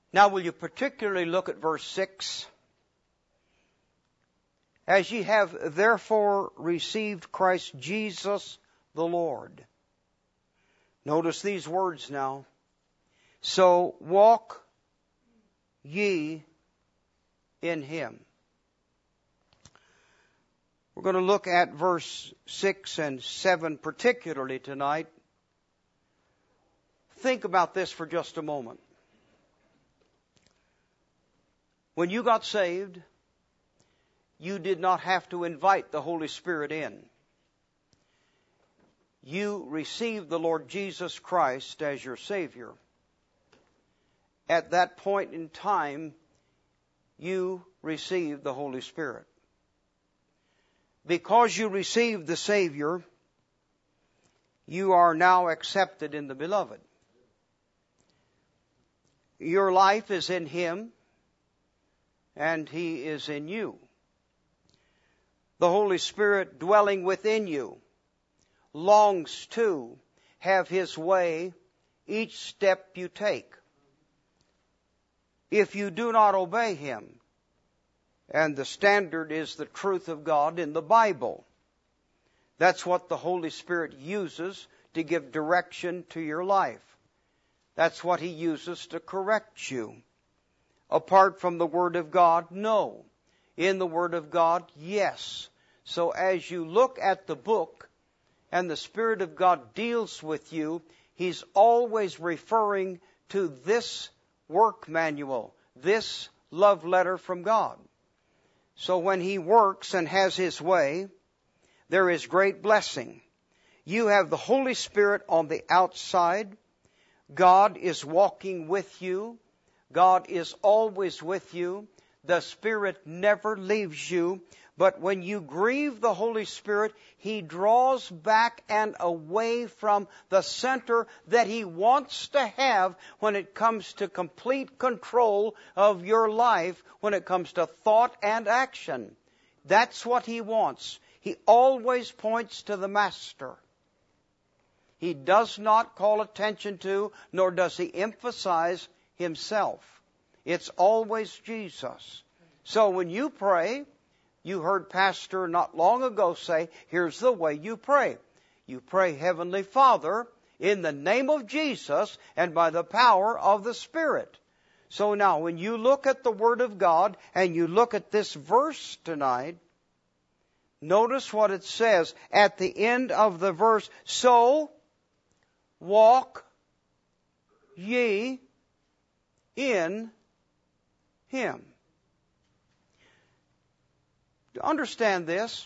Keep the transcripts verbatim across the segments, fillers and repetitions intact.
Now will you particularly look at verse six? As ye have therefore received Christ Jesus the Lord. Notice these words now. So walk ye in Him. We're going to look at verse six and seven particularly tonight. Think about this for just a moment. When you got saved, you did not have to invite the Holy Spirit in. You received the Lord Jesus Christ as your Savior. At that point in time, you received the Holy Spirit. Because you received the Savior, you are now accepted in the Beloved. Your life is in Him, and He is in you. The Holy Spirit dwelling within you longs to have His way each step you take. If you do not obey Him, and the standard is the truth of God in the Bible, that's what the Holy Spirit uses to give direction to your life. That's what He uses to correct you. Apart from the Word of God, no. In the Word of God, yes. So as you look at the book and the Spirit of God deals with you, He's always referring to this work manual, this love letter from God. So when He works and has His way, there is great blessing. You have the Holy Spirit on the outside. God is walking with you. God is always with you. The Spirit never leaves you. But when you grieve the Holy Spirit, He draws back and away from the center that He wants to have when it comes to complete control of your life, when it comes to thought and action. That's what He wants. He always points to the Master. He does not call attention to, nor does He emphasize Himself. It's always Jesus. So when you pray, you heard Pastor not long ago say, here's the way you pray. You pray, Heavenly Father, in the name of Jesus and by the power of the Spirit. So now, when you look at the Word of God and you look at this verse tonight, notice what it says at the end of the verse. So walk ye in Him. To understand this,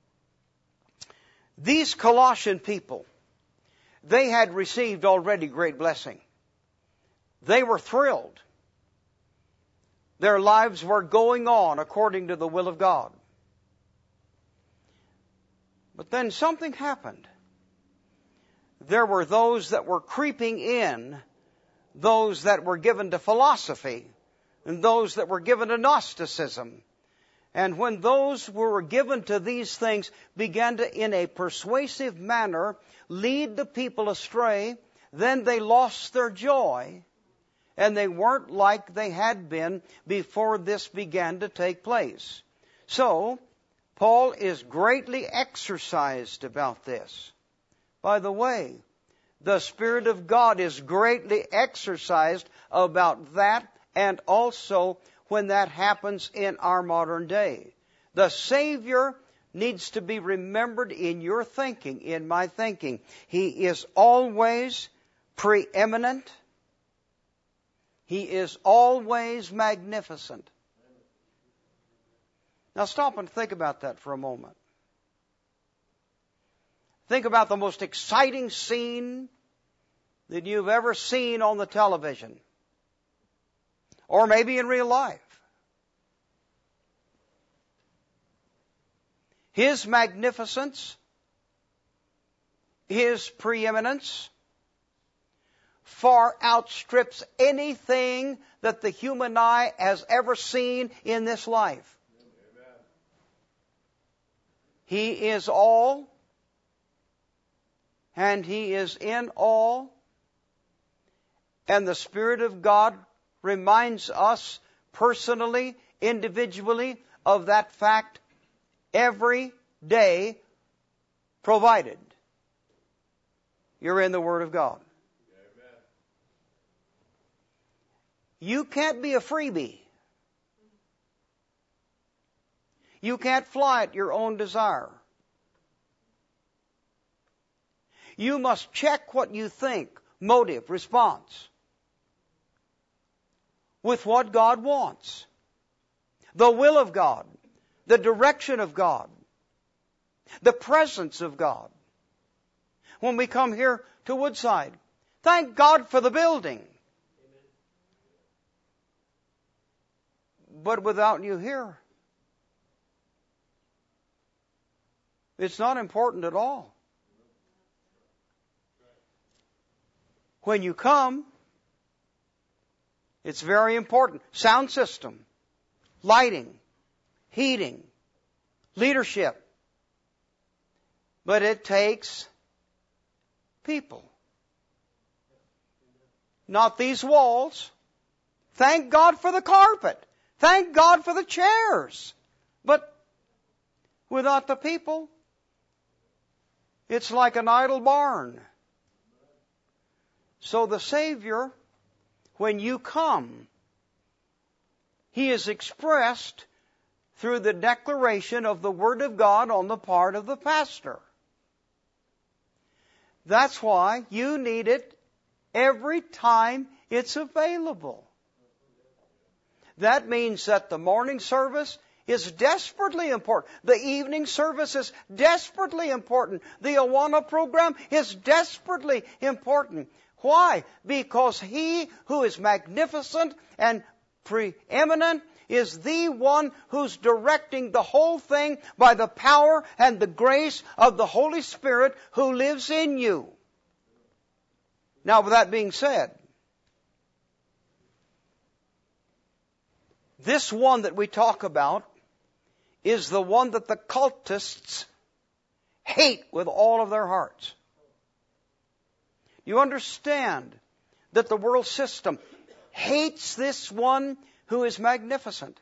these Colossian people, they had received already great blessing. They were thrilled. Their lives were going on according to the will of God. But then something happened. There were those that were creeping in, those that were given to philosophy, and those that were given to Gnosticism. And when those who were given to these things began to, in a persuasive manner, lead the people astray, then they lost their joy, and they weren't like they had been before this began to take place. So, Paul is greatly exercised about this. By the way, the Spirit of God is greatly exercised about that, and also when that happens in our modern day. The Savior needs to be remembered in your thinking, in my thinking. He is always preeminent. He is always magnificent. Now stop and think about that for a moment. Think about the most exciting scene that you've ever seen on the television. Or maybe in real life. His magnificence, His preeminence, far outstrips anything that the human eye has ever seen in this life. Amen. He is all, and He is in all, and the Spirit of God reminds us personally, individually, of that fact every day, provided you're in the Word of God. Amen. You can't be a freebie. You can't fly at your own desire. You must check what you think, motive, response, with what God wants, the will of God, the direction of God, the presence of God. When we come here to Woodside, thank God for the building. Amen. But without you here, it's not important at all. When you come, it's very important. Sound system, lighting, heating, leadership. But it takes people. Not these walls. Thank God for the carpet. Thank God for the chairs. But without the people, it's like an idle barn. So the Savior, when you come, He is expressed through the declaration of the Word of God on the part of the pastor. That's why you need it every time it's available. That means that the morning service is desperately important. The evening service is desperately important. The Awana program is desperately important. Why? Because He who is magnificent and preeminent is the one who's directing the whole thing by the power and the grace of the Holy Spirit who lives in you. Now, with that being said, this one that we talk about is the one that the cultists hate with all of their hearts. You understand that the world system hates this one who is magnificent.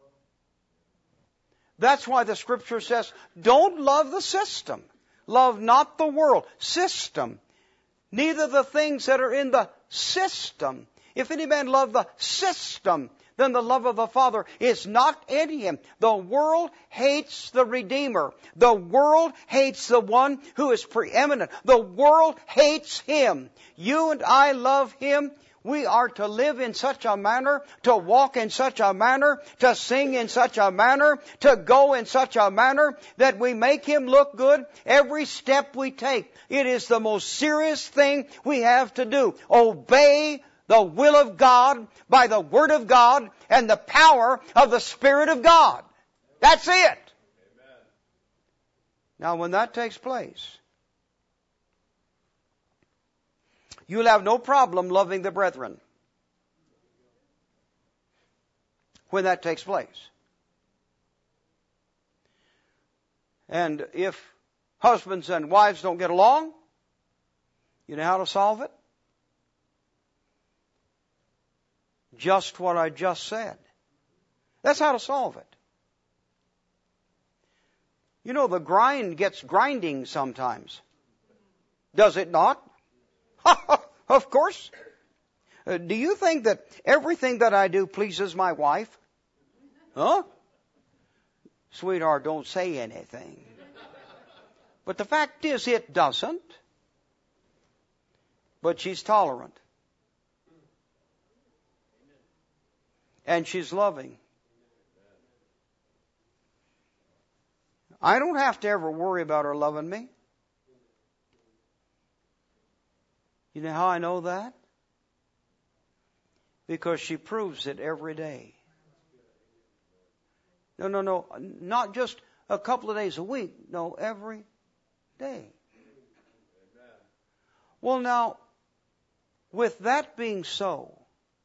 That's why the Scripture says, don't love the system. Love not the world. System. Neither the things that are in the system. If any man love the system, then the love of the Father is not in him. The world hates the Redeemer. The world hates the one who is preeminent. The world hates Him. You and I love Him. We are to live in such a manner, to walk in such a manner, to sing in such a manner, to go in such a manner that we make Him look good every step we take. It is the most serious thing we have to do. Obey the will of God by the Word of God and the power of the Spirit of God. That's it. Amen. Now, when that takes place, you'll have no problem loving the brethren when that takes place. And if husbands and wives don't get along, you know how to solve it? Just what I just said. That's how to solve it. You know, the grind gets grinding sometimes. Does it not? Of course. Uh, do you think that everything that I do pleases my wife? Huh? Sweetheart, don't say anything. But the fact is, it doesn't. But she's tolerant. And she's loving. I don't have to ever worry about her loving me. You know how I know that? Because she proves it every day. No, no, no. Not just a couple of days a week. No, every day. Well, now, with that being so,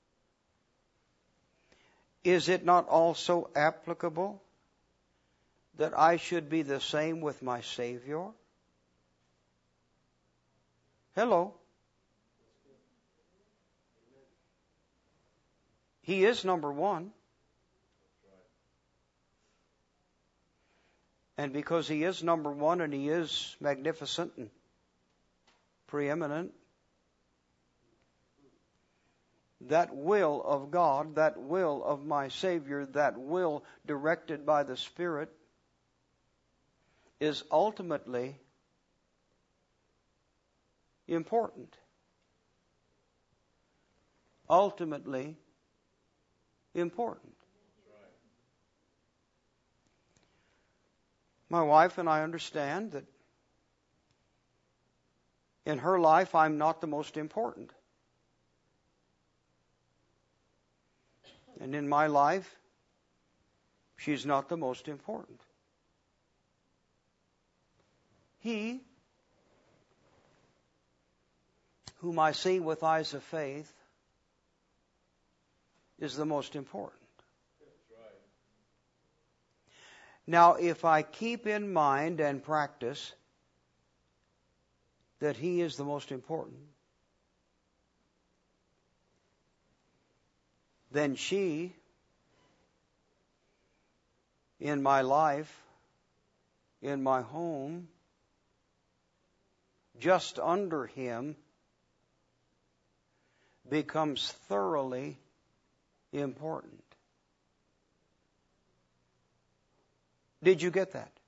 is it not also applicable that I should be the same with my Savior? Hello. He is number one. And because He is number one and He is magnificent and preeminent, that will of God, that will of my Savior, that will directed by the Spirit is ultimately important. Ultimately important. My wife and I understand that in her life I'm not the most important. And in my life, she's not the most important. He, whom I see with eyes of faith, is the most important. That's right. Now, if I keep in mind and practice that He is the most important, then she, in my life, in my home, just under Him, becomes thoroughly important. Did you get that?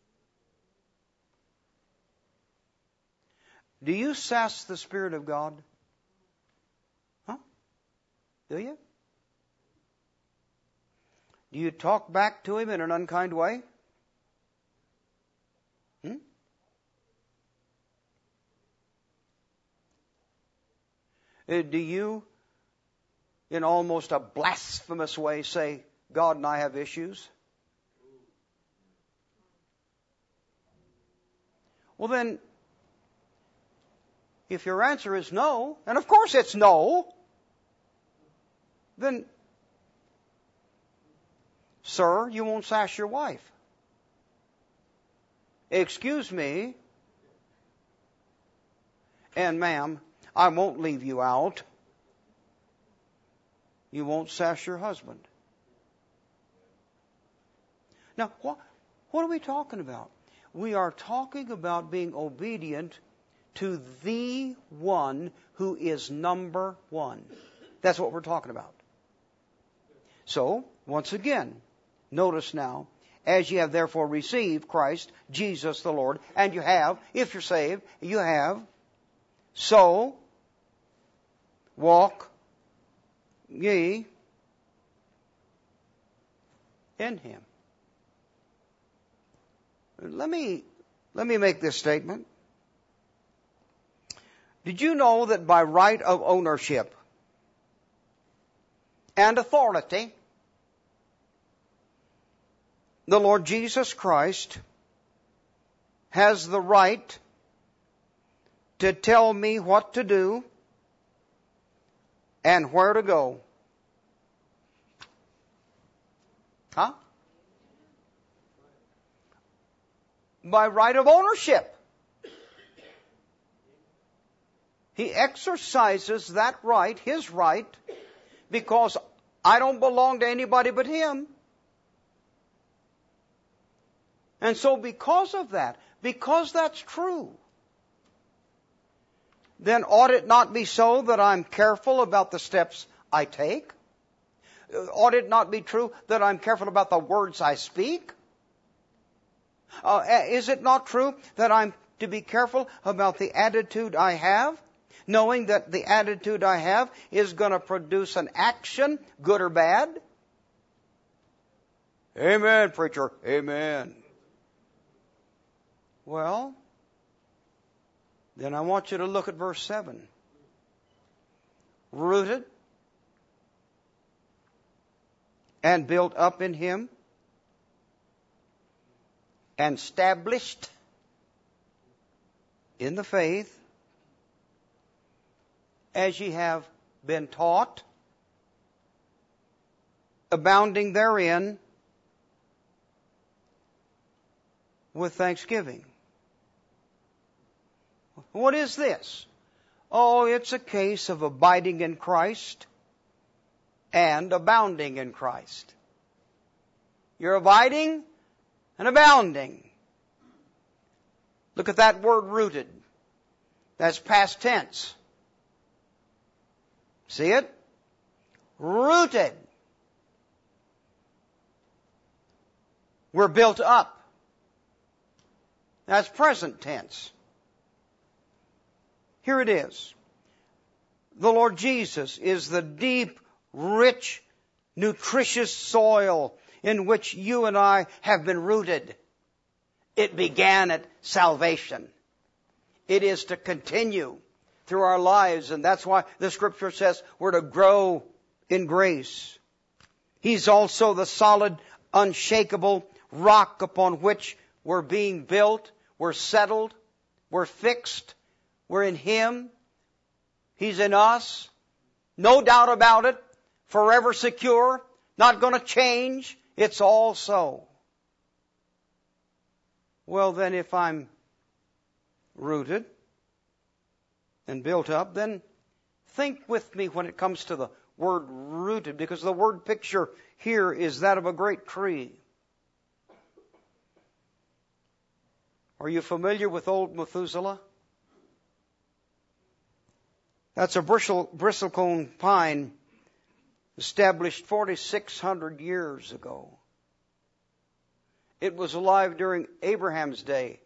Do you sass the Spirit of God? Huh? Do you? Do you talk back to Him in an unkind way? Hmm? Uh, do you, in almost a blasphemous way, say, God and I have issues? Well then, if your answer is no, and of course it's no, then, sir, you won't sass your wife. Excuse me, and ma'am, I won't leave you out. You won't sass your husband. Now, what, what are we talking about? We are talking about being obedient to the one who is number one. That's what we're talking about. So, once again, notice now, as you have therefore received Christ, Jesus the Lord, and you have, if you're saved, you have, so walk ye in Him. Let me, let me make this statement. Did you know that by right of ownership and authority, the Lord Jesus Christ has the right to tell me what to do and where to go? Huh? By right of ownership. He exercises that right, His right, because I don't belong to anybody but Him. And so because of that, because that's true, then ought it not be so that I'm careful about the steps I take? Ought it not be true that I'm careful about the words I speak? Uh, is it not true that I'm to be careful about the attitude I have, knowing that the attitude I have is going to produce an action, good or bad? Amen, preacher. Amen. Well, then I want you to look at verse seven. Rooted and built up in Him and established in the faith as ye have been taught, abounding therein with thanksgiving. What is this? Oh, it's a case of abiding in Christ and abounding in Christ. You're abiding and abounding. Look at that word rooted. That's past tense. See it? Rooted. We're built up. That's present tense. Here it is. The Lord Jesus is the deep, rich, nutritious soil in which you and I have been rooted. It began at salvation. It is to continue through our lives, and that's why the Scripture says we're to grow in grace. He's also the solid, unshakable rock upon which we're being built, we're settled, we're fixed, we're in Him. He's in us. No doubt about it. Forever secure. Not going to change. It's all so. Well, then if I'm rooted and built up, then think with me when it comes to the word rooted, because the word picture here is that of a great tree. Are you familiar with old Methuselah? That's a bristle, bristlecone pine established forty-six hundred years ago. It was alive during Abraham's day.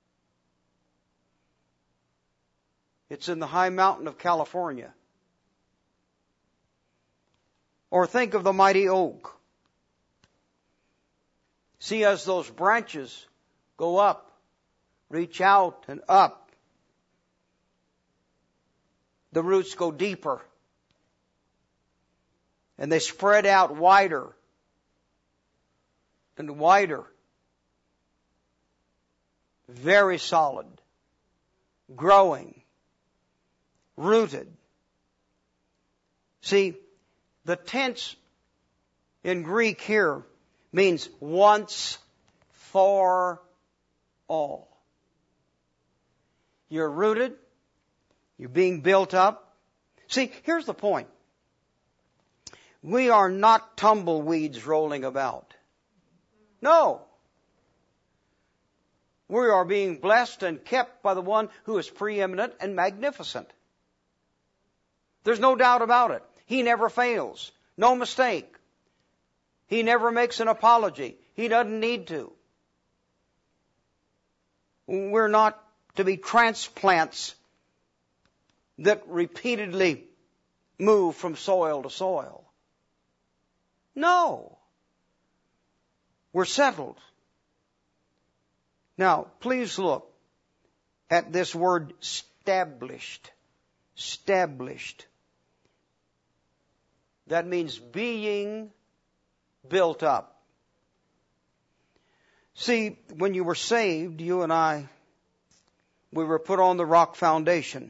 It's in the high mountain of California. Or think of the mighty oak. See, as those branches go up, reach out and up, the roots go deeper. And they spread out wider and wider. Very solid. Growing. Rooted. See, the tense in Greek here means once for all. You're rooted. You're being built up. See, here's the point. We are not tumbleweeds rolling about. No. We are being blessed and kept by the one who is preeminent and magnificent. There's no doubt about it. He never fails. No mistake. He never makes an apology. He doesn't need to. We're not to be transplants that repeatedly move from soil to soil. No. We're settled. Now, please look at this word established. Established. That means being built up. See, when you were saved, you and I, we were put on the rock foundation.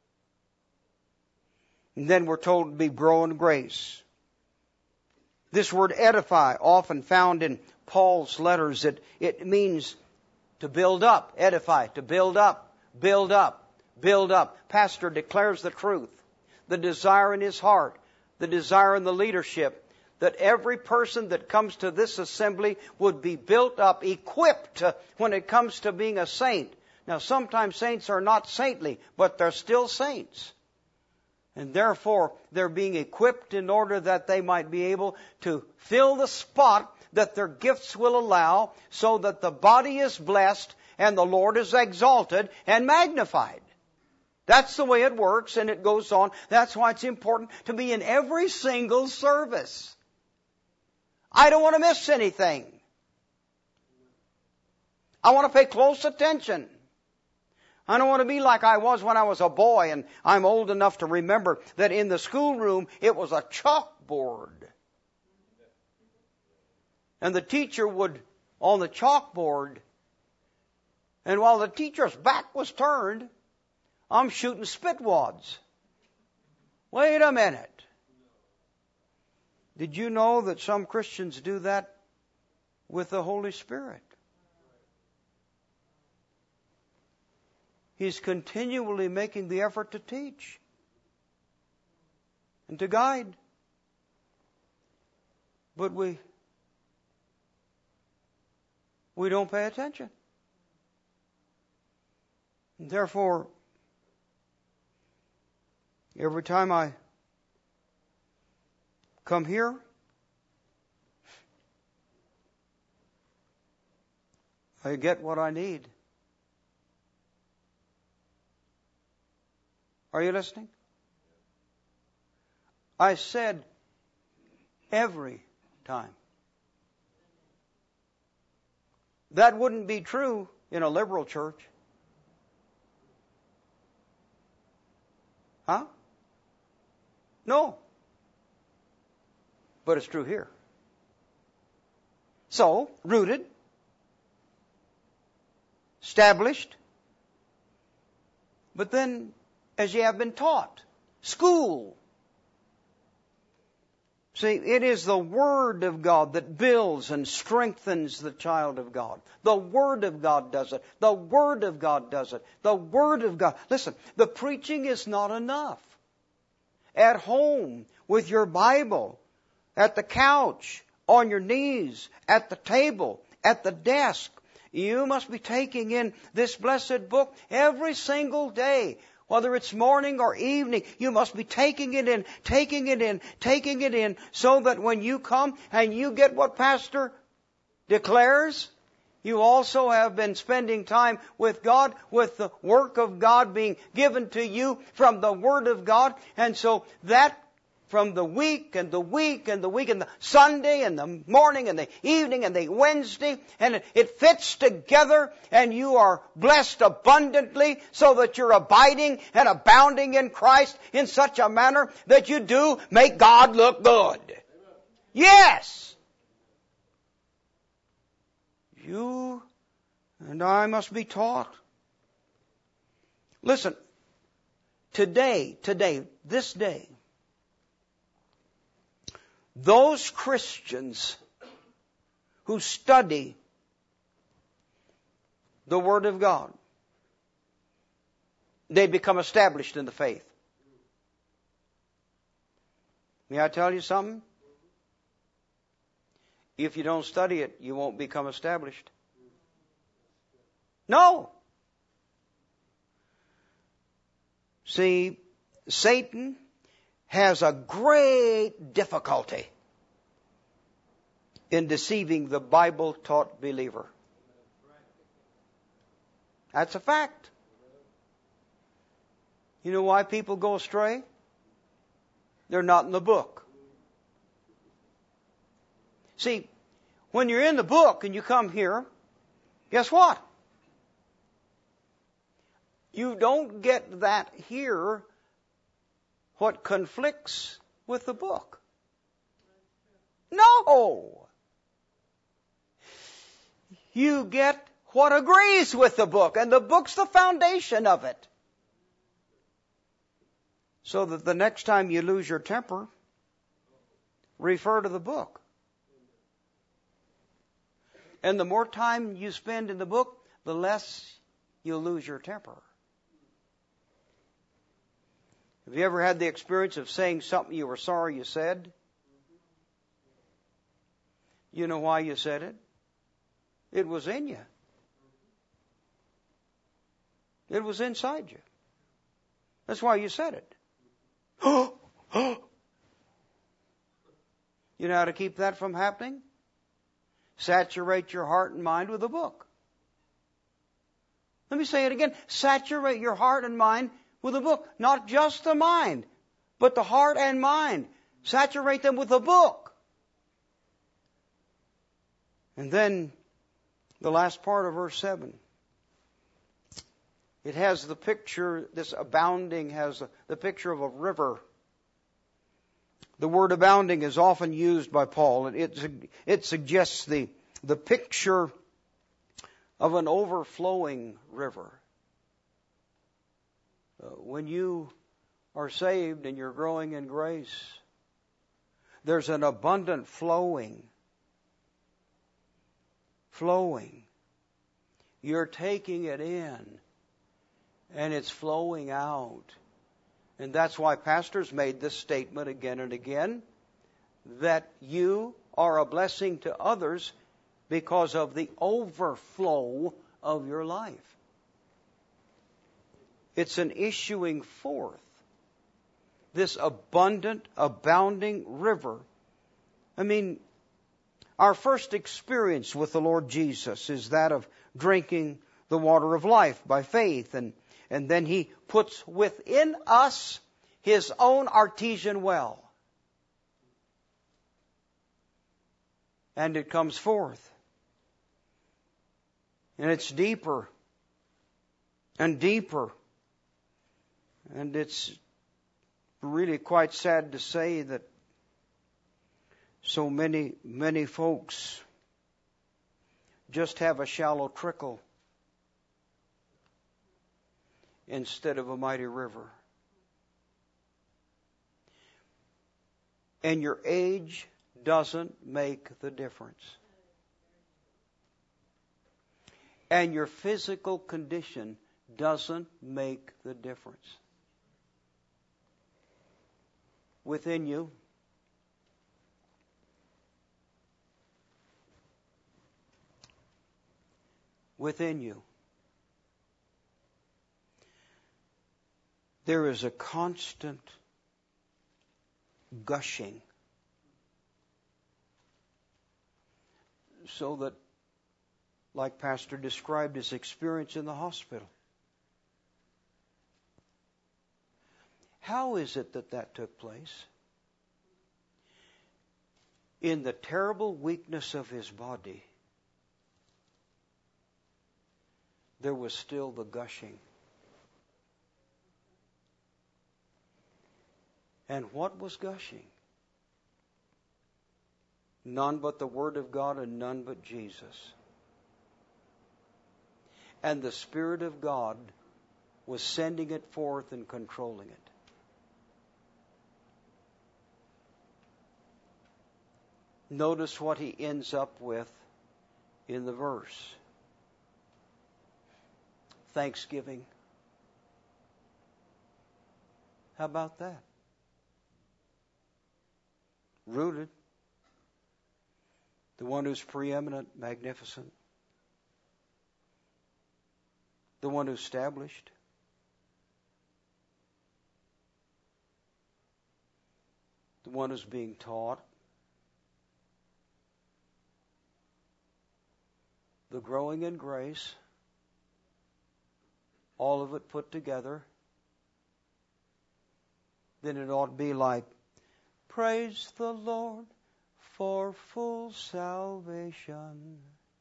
And then we're told to be grow in grace. This word edify, often found in Paul's letters, it, it means to build up, edify, to build up, build up, build up. Pastor declares the truth, the desire in his heart, the desire in the leadership, that every person that comes to this assembly would be built up, equipped when it comes to being a saint. Now, sometimes saints are not saintly, but they're still saints. And therefore, they're being equipped in order that they might be able to fill the spot that their gifts will allow, so that the body is blessed and the Lord is exalted and magnified. That's the way it works, and it goes on. That's why it's important to be in every single service. I don't want to miss anything. I want to pay close attention. I don't want to be like I was when I was a boy, and I'm old enough to remember that in the schoolroom it was a chalkboard. And the teacher would, on the chalkboard, and while the teacher's back was turned, I'm shooting spitwads. Wait a minute. Did you know that some Christians do that with the Holy Spirit? He's continually making the effort to teach and to guide. But we we don't pay attention. And therefore, every time I come here, I get what I need. Are you listening? I said every time. That wouldn't be true in a liberal church. Huh? No. But it's true here. So, rooted, established, but then as ye have been taught, school. See, it is the Word of God that builds and strengthens the child of God. The Word of God does it. The Word of God does it. The Word of God. Listen, the preaching is not enough. At home, with your Bible, at the couch, on your knees, at the table, at the desk, you must be taking in this blessed book every single day. Whether it's morning or evening, you must be taking it in, taking it in, taking it in, so that when you come and you get what Pastor declares, you also have been spending time with God, with the work of God being given to you from the Word of God. And so that from the week and the week and the week and the Sunday and the morning and the evening and the Wednesday, and it, it fits together, and you are blessed abundantly so that you're abiding and abounding in Christ in such a manner that you do make God look good. Yes! You and I must be taught. Listen, today, today, this day, those Christians who study the Word of God, they become established in the faith. May I tell you something? If you don't study it, you won't become established. No. See, Satan has a great difficulty in deceiving the Bible-taught believer. That's a fact. You know why people go astray? They're not in the book. See, when you're in the book and you come here, guess what? You don't get that here what conflicts with the book. No! You get what agrees with the book, and the book's the foundation of it. So that the next time you lose your temper, refer to the book. And the more time you spend in the book, the less you'll lose your temper. Have you ever had the experience of saying something you were sorry you said? You know why you said it? It was in you. It was inside you. That's why you said it. You know how to keep that from happening? Saturate your heart and mind with the book. Let me say it again. Saturate your heart and mind with the book. Not just the mind, but the heart and mind. Saturate them with the book. And then the last part of verse seven. It has the picture, this abounding has the picture of a river. The word abounding is often used by Paul. It, it suggests the, the picture of an overflowing river. Uh, when you are saved and you're growing in grace, there's an abundant flowing. Flowing. You're taking it in, and it's flowing out. And that's why pastors made this statement again and again. that you are a blessing to others because of the overflow of your life. It's an issuing forth. This abundant, abounding river. I mean, our first experience with the Lord Jesus is that of drinking the water of life by faith. And, and then He puts within us His own artesian well. And it comes forth. And it's deeper and deeper. And it's really quite sad to say that so many, many folks just have a shallow trickle instead of a mighty river. And your age doesn't make the difference. And your physical condition doesn't make the difference. Within you, within you, there is a constant gushing, so that, like Pastor described his experience in the hospital, how is it that that took place? In the terrible weakness of his body, there was still the gushing. And what was gushing? None but the Word of God and none but Jesus. And the Spirit of God was sending it forth and controlling it. Notice what he ends up with in the verse. Thanksgiving. How about that? Rooted. The one who's preeminent, magnificent. The one who's established. The one who's being taught. The growing in grace. All of it put together. Then it ought to be like, praise the Lord for full salvation.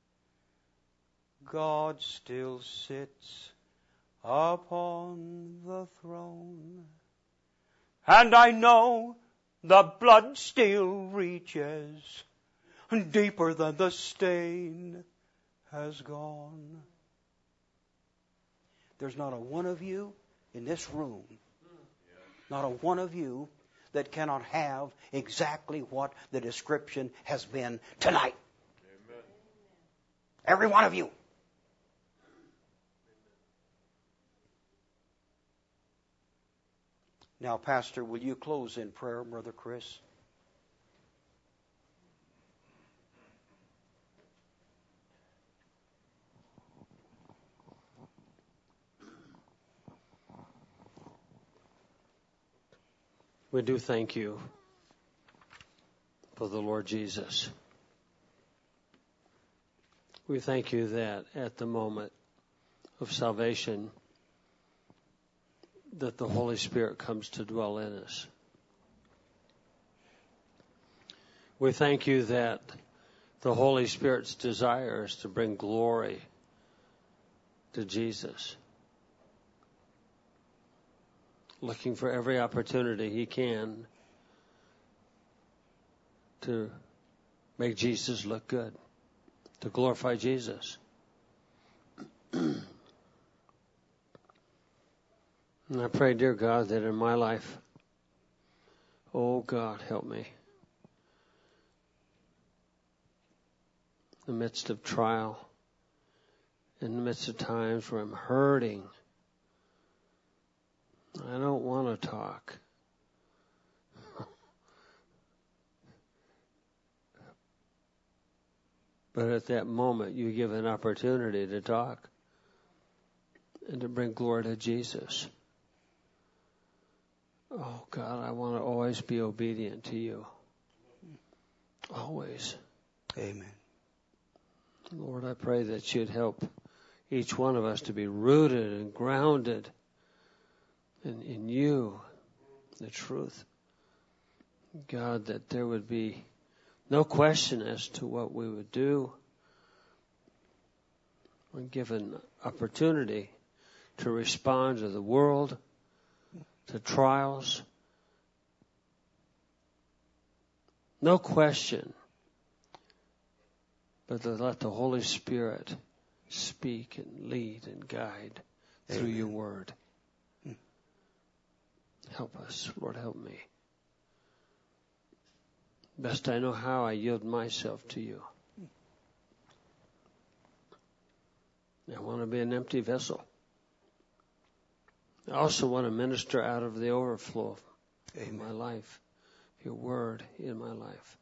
God still sits upon the throne. And I know the blood still reaches deeper than the stain has gone. There's not a one of you in this room, not a one of you that cannot have exactly what the description has been tonight. Amen. Every one of you. Now, Pastor, will you close in prayer, Brother Chris? We do thank you for the Lord Jesus. We thank you that at the moment of salvation, that the Holy Spirit comes to dwell in us. We thank you that the Holy Spirit's desire is to bring glory to Jesus. Looking for every opportunity he can to make Jesus look good, to glorify Jesus. And I pray, dear God, that in my life, oh God, help me. In the midst of trial, in the midst of times where I'm hurting, I don't want to talk. But at that moment, you give an opportunity to talk and to bring glory to Jesus. Oh, God, I want to always be obedient to you. Always. Amen. Lord, I pray that you'd help each one of us to be rooted and grounded in, in you, the truth. God, that there would be no question as to what we would do when given opportunity to respond to the world, to trials. No question, but to let the Holy Spirit speak and lead and guide through Amen. your word. Help us, Lord, help me. Best I know how, I yield myself to you. I want to be an empty vessel. I also want to minister out of the overflow of Amen. my life, your word in my life.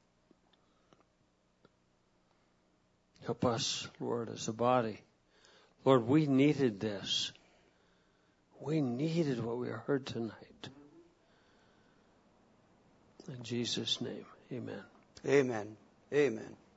Help us, Lord, as a body. Lord, we needed this. We needed what we heard tonight. In Jesus' name, amen. Amen. Amen.